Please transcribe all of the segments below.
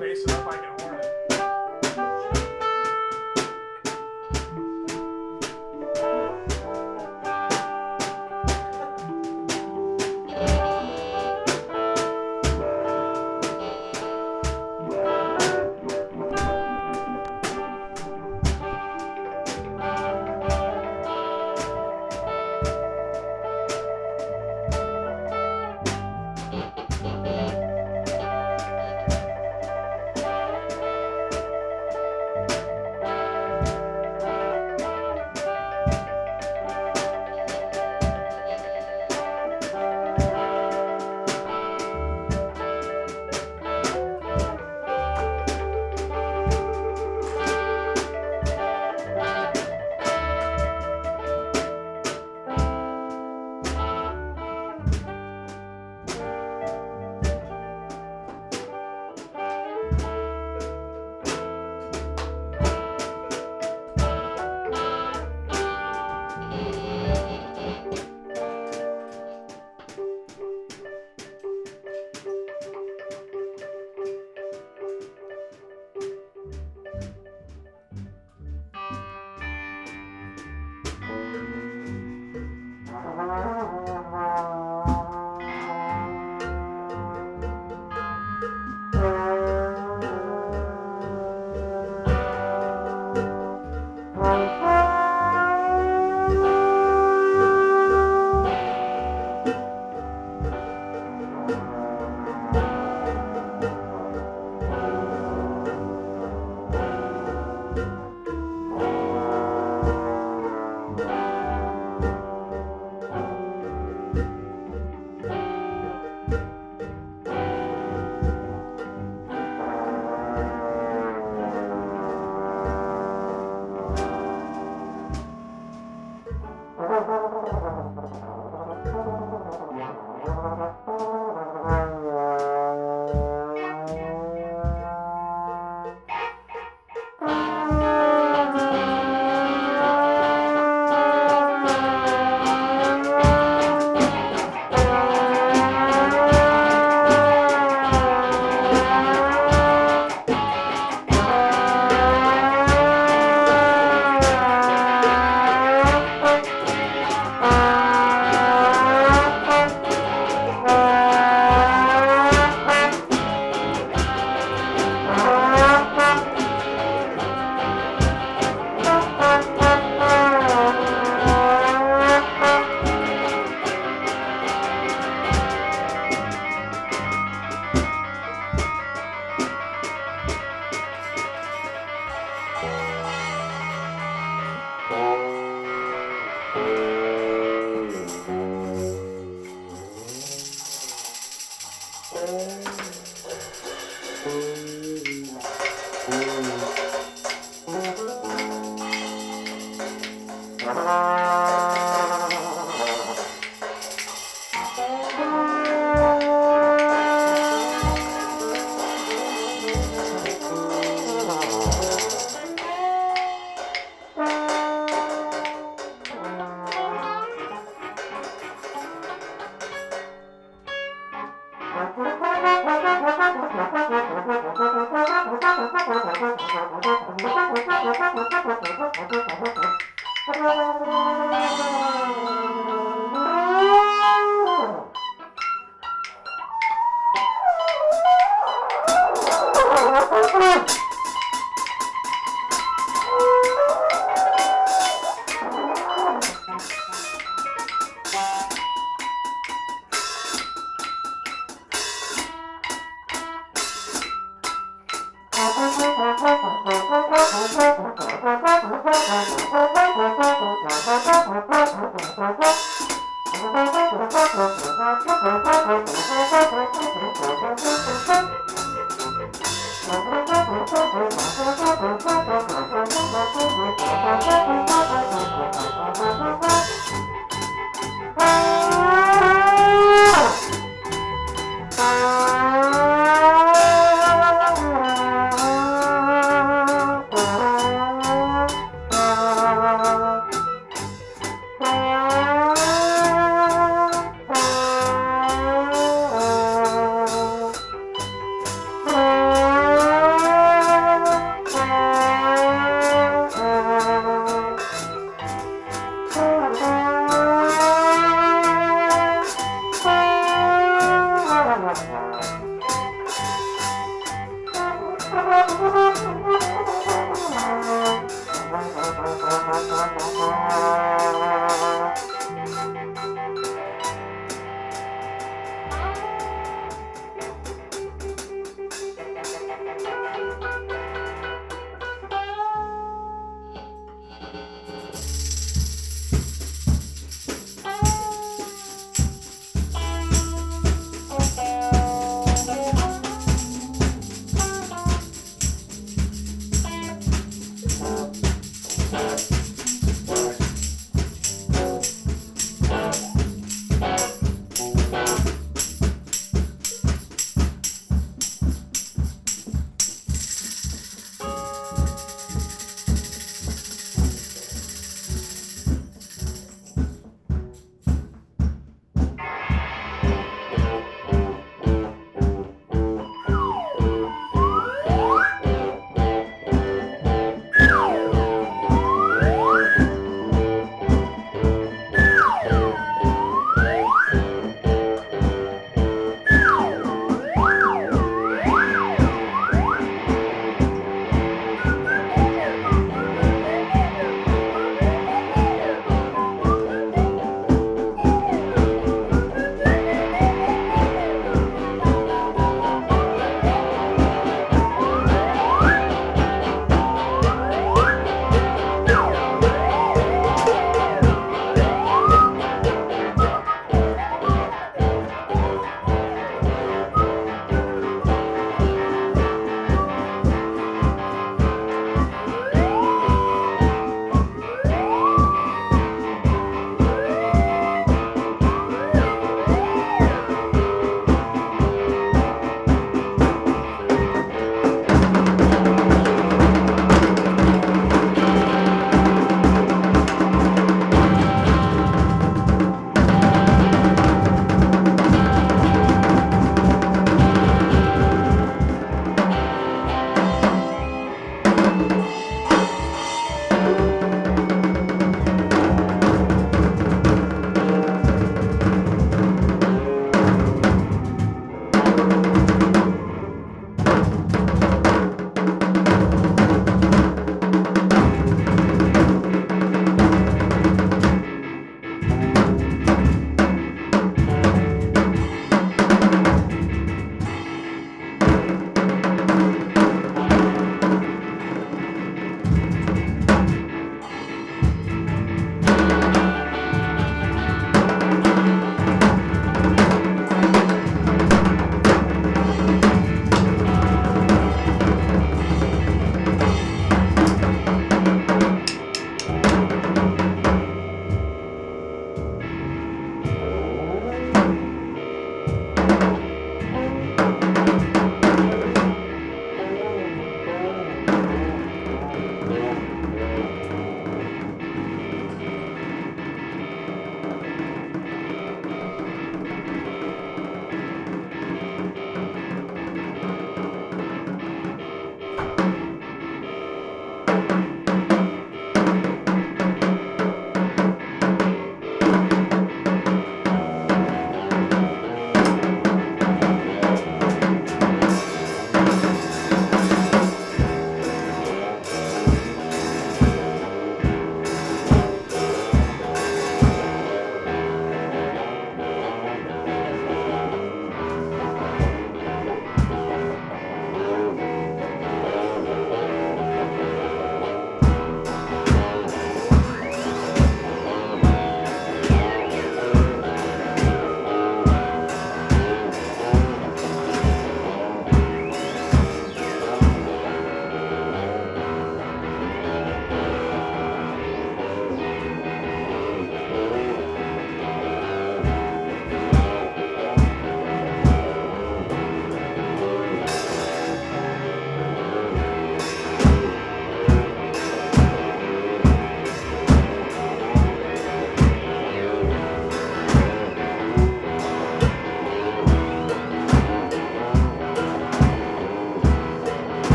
bass it up, I can horn it.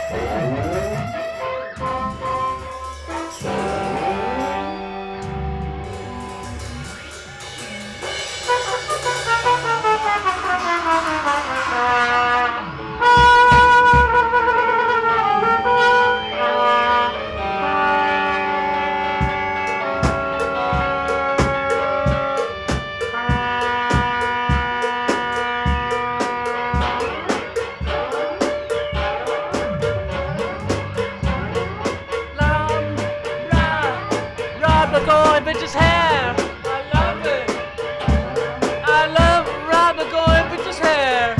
Bitch's hair. I love it. I love Rob Blagojevic's hair.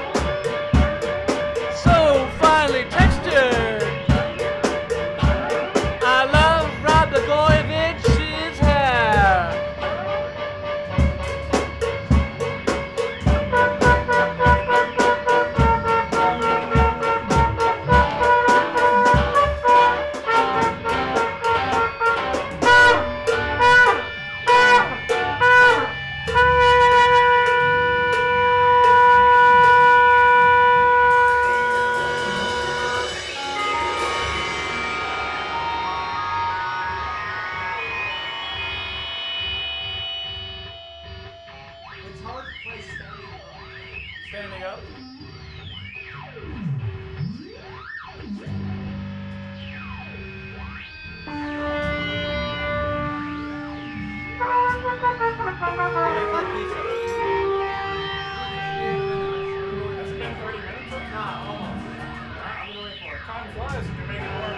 So finely textured. I love Rob Blagojevich's hair. Standing up. Has it been 30 minutes? Nah, almost. I'm gonna wait for it. Time flies when you're making more.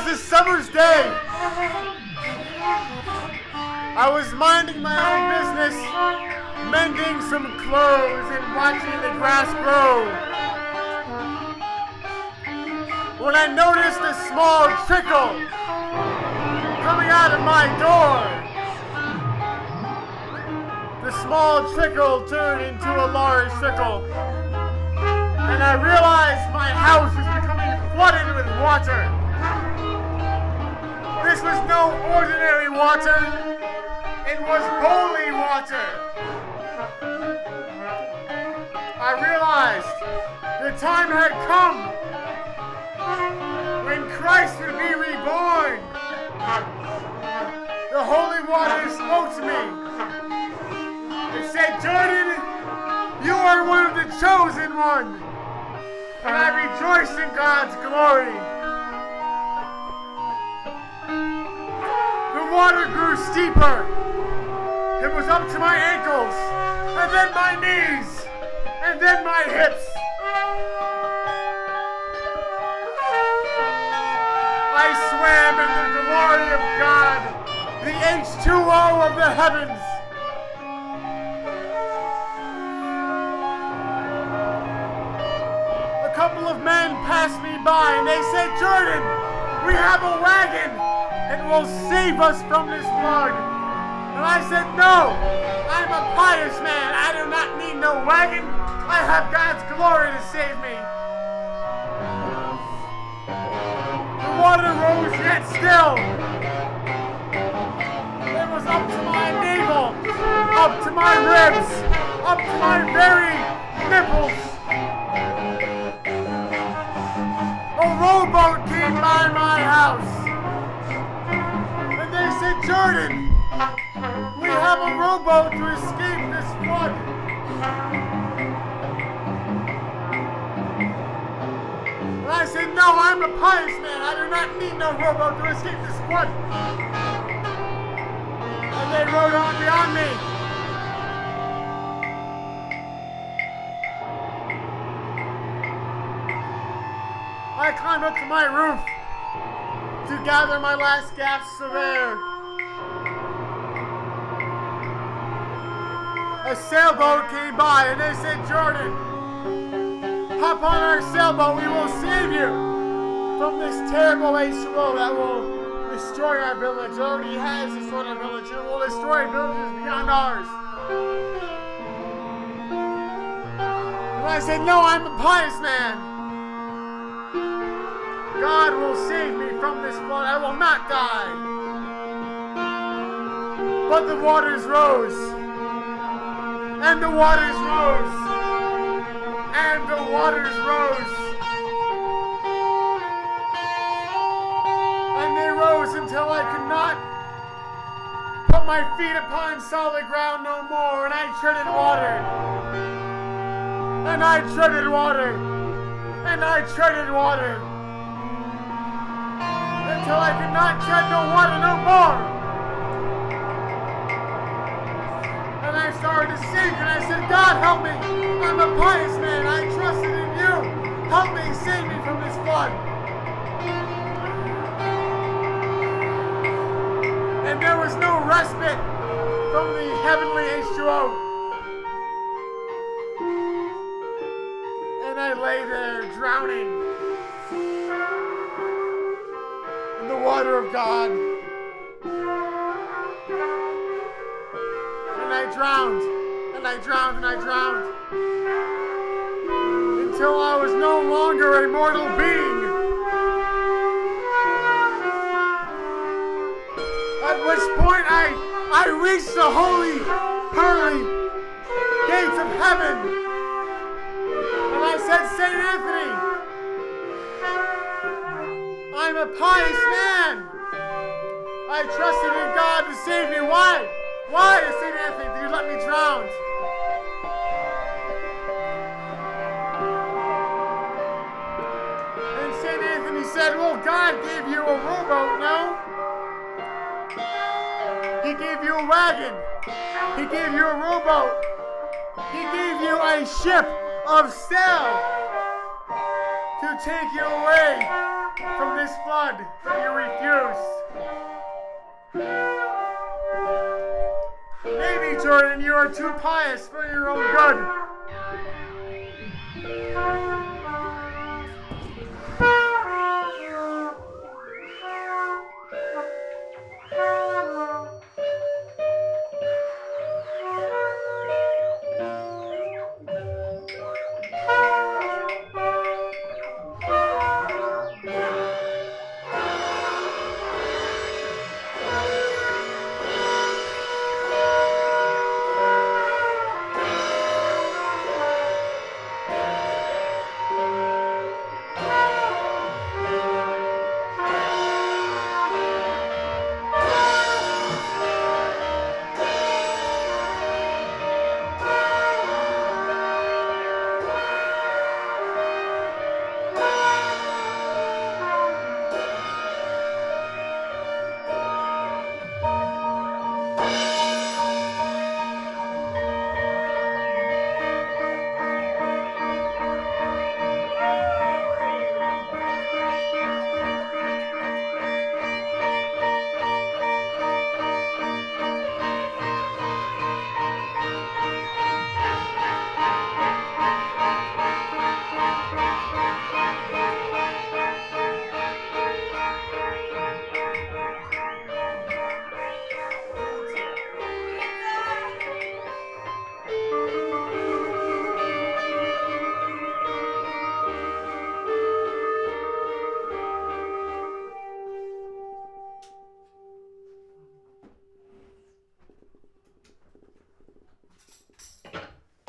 was a summer's day. I was minding my own business, mending some clothes and watching the grass grow, when I noticed a small trickle coming out of my door. The small trickle turned into a large trickle, and I realized my house was becoming flooded with water. This was no ordinary water, it was holy water. I realized the time had come when Christ would be reborn. The holy water spoke to me. It said, Jordan, you are one of the chosen one. And I rejoiced in God's glory. The water grew steeper. It was up to my ankles, and then my knees, and then my hips. I swam in the glory of God, the H2O of the heavens. A couple of men passed me by and they said, Jordan, we have a wagon and it will save us from this flood. And I said, no, I'm a pious man. I do not need no wagon. I have God's glory to save me. The water rose yet still. It was up to my navel, up to my ribs, up to my very nipples. A rowboat came by my house. And they said, Jordan, we have a rowboat to escape this flood. And I said, no, I'm a pious man. I do not need no rowboat to escape this flood. And they rowed on beyond me. I climbed up to my roof to gather my last gasps of air. A sailboat came by and they said, Jordan, hop on our sailboat, we will save you from this terrible H2O that will destroy our village. It already has destroyed our village. It will destroy villages beyond ours. And I said, no, I'm a pious man. God will save me from this flood. I will not die. But the waters rose. And the waters rose. And the waters rose. And they rose until I could not put my feet upon solid ground no more. And I treaded water. And I treaded water. And I treaded water. Until I could not tread no water no more. And I started to sink and I said, God help me. I'm a pious man. I trusted in you. Help me, save me from this flood. And there was no respite from the heavenly H2O. And I lay there drowning in the water of God. And I drowned, and I drowned, and I drowned, until I was no longer a mortal being. At which point I reached the holy, pearly gates of heaven. And I said, St. Anthony, I'm a pious man. I trusted in God to save me. Why? Why, St. Anthony, did you let me drown? And St. Anthony said, well, God gave you a rowboat, no? He gave you a wagon. He gave you a rowboat. He gave you a ship of sail to take you away from this flood, but you refused. Maybe, Jordan, you are too pious for your own good.